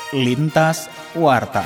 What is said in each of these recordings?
Lintas Warta.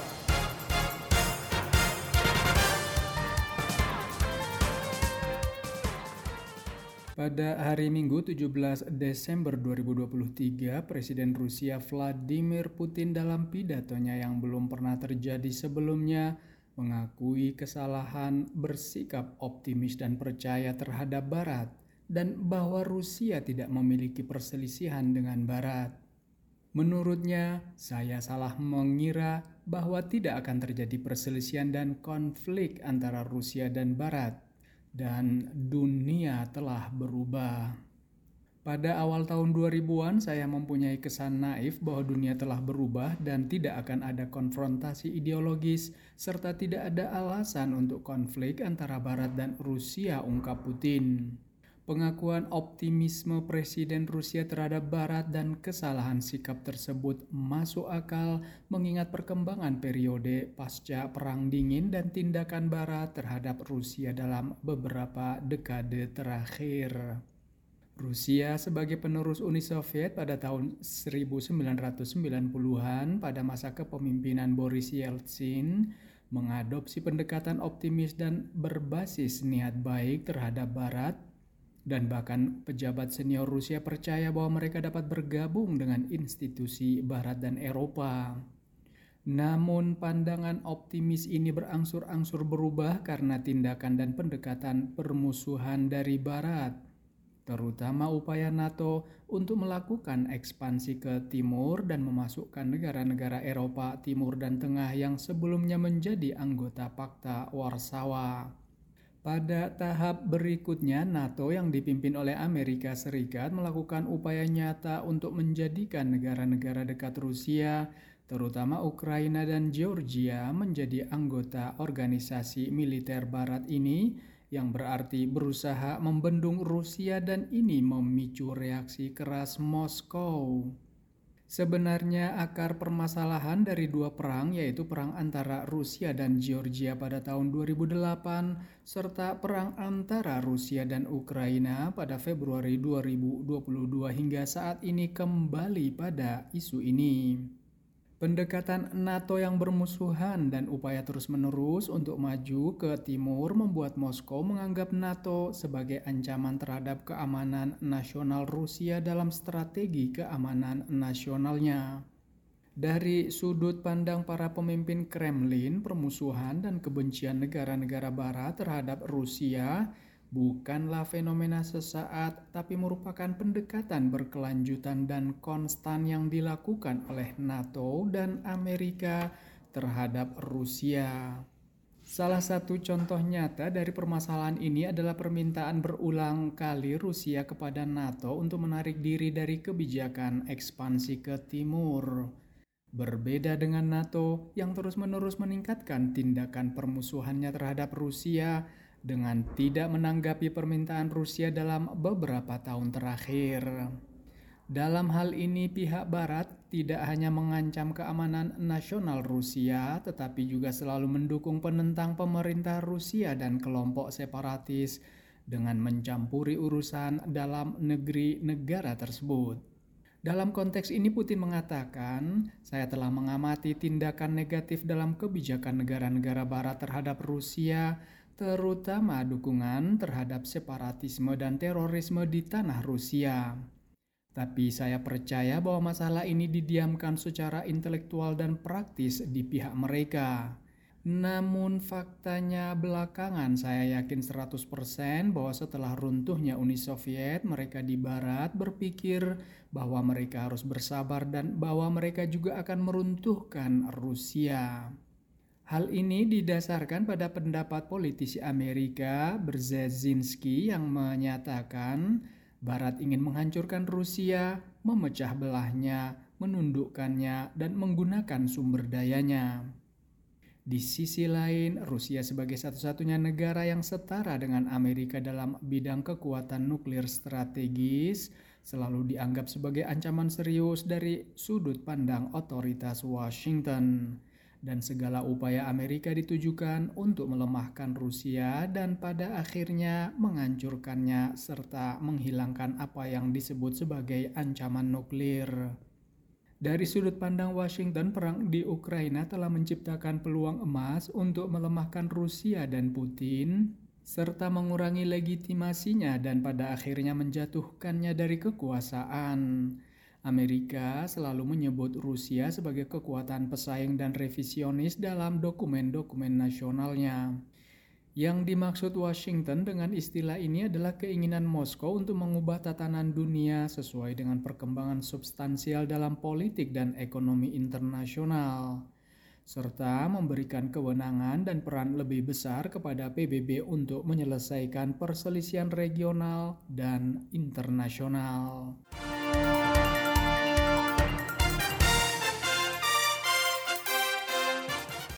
Pada hari Minggu 17 Desember 2023, Presiden Rusia Vladimir Putin dalam pidatonya yang belum pernah terjadi sebelumnya mengakui kesalahan, bersikap optimis dan percaya terhadap Barat, dan bahwa Rusia tidak memiliki perselisihan dengan Barat. Menurutnya, saya salah mengira bahwa tidak akan terjadi perselisihan dan konflik antara Rusia dan Barat, dan dunia telah berubah. Pada awal tahun 2000-an, saya mempunyai kesan naif bahwa dunia telah berubah dan tidak akan ada konfrontasi ideologis, serta tidak ada alasan untuk konflik antara Barat dan Rusia, ungkap Putin. Pengakuan optimisme Presiden Rusia terhadap Barat dan kesalahan sikap tersebut masuk akal mengingat perkembangan periode pasca Perang Dingin dan tindakan Barat terhadap Rusia dalam beberapa dekade terakhir. Rusia sebagai penerus Uni Soviet pada tahun 1990-an pada masa kepemimpinan Boris Yeltsin mengadopsi pendekatan optimis dan berbasis niat baik terhadap Barat, dan bahkan pejabat senior Rusia percaya bahwa mereka dapat bergabung dengan institusi Barat dan Eropa. Namun pandangan optimis ini berangsur-angsur berubah karena tindakan dan pendekatan permusuhan dari Barat, terutama upaya NATO untuk melakukan ekspansi ke timur dan memasukkan negara-negara Eropa Timur dan Tengah yang sebelumnya menjadi anggota Pakta Warsawa. Pada tahap berikutnya, NATO yang dipimpin oleh Amerika Serikat melakukan upaya nyata untuk menjadikan negara-negara dekat Rusia, terutama Ukraina dan Georgia, menjadi anggota organisasi militer Barat ini, yang berarti berusaha membendung Rusia, dan ini memicu reaksi keras Moskow. Sebenarnya akar permasalahan dari dua perang, yaitu perang antara Rusia dan Georgia pada tahun 2008 serta perang antara Rusia dan Ukraina pada Februari 2022 hingga saat ini, kembali pada isu ini. Pendekatan NATO yang bermusuhan dan upaya terus-menerus untuk maju ke timur membuat Moskow menganggap NATO sebagai ancaman terhadap keamanan nasional Rusia dalam strategi keamanan nasionalnya. Dari sudut pandang para pemimpin Kremlin, permusuhan dan kebencian negara-negara Barat terhadap Rusia bukanlah fenomena sesaat, tapi merupakan pendekatan berkelanjutan dan konstan yang dilakukan oleh NATO dan Amerika terhadap Rusia. Salah satu contoh nyata dari permasalahan ini adalah permintaan berulang kali Rusia kepada NATO untuk menarik diri dari kebijakan ekspansi ke timur. Berbeda dengan NATO yang terus-menerus meningkatkan tindakan permusuhannya terhadap Rusia dengan tidak menanggapi permintaan Rusia dalam beberapa tahun terakhir. Dalam hal ini, pihak Barat tidak hanya mengancam keamanan nasional Rusia, tetapi juga selalu mendukung penentang pemerintah Rusia dan kelompok separatis dengan mencampuri urusan dalam negeri negara tersebut. Dalam konteks ini, Putin mengatakan, "Saya telah mengamati tindakan negatif dalam kebijakan negara-negara Barat terhadap Rusia, terutama dukungan terhadap separatisme dan terorisme di tanah Rusia. Tapi saya percaya bahwa masalah ini didiamkan secara intelektual dan praktis di pihak mereka. Namun faktanya belakangan saya yakin 100% bahwa setelah runtuhnya Uni Soviet, mereka di Barat berpikir bahwa mereka harus bersabar dan bahwa mereka juga akan meruntuhkan Rusia." Hal ini didasarkan pada pendapat politisi Amerika Brzezinski yang menyatakan Barat ingin menghancurkan Rusia, memecah belahnya, menundukkannya, dan menggunakan sumber dayanya. Di sisi lain, Rusia sebagai satu-satunya negara yang setara dengan Amerika dalam bidang kekuatan nuklir strategis selalu dianggap sebagai ancaman serius dari sudut pandang otoritas Washington. Dan segala upaya Amerika ditujukan untuk melemahkan Rusia dan pada akhirnya menghancurkannya serta menghilangkan apa yang disebut sebagai ancaman nuklir. Dari sudut pandang Washington, perang di Ukraina telah menciptakan peluang emas untuk melemahkan Rusia dan Putin, serta mengurangi legitimasinya dan pada akhirnya menjatuhkannya dari kekuasaan. Amerika selalu menyebut Rusia sebagai kekuatan pesaing dan revisionis dalam dokumen-dokumen nasionalnya. Yang dimaksud Washington dengan istilah ini adalah keinginan Moskow untuk mengubah tatanan dunia sesuai dengan perkembangan substansial dalam politik dan ekonomi internasional, serta memberikan kewenangan dan peran lebih besar kepada PBB untuk menyelesaikan perselisihan regional dan internasional.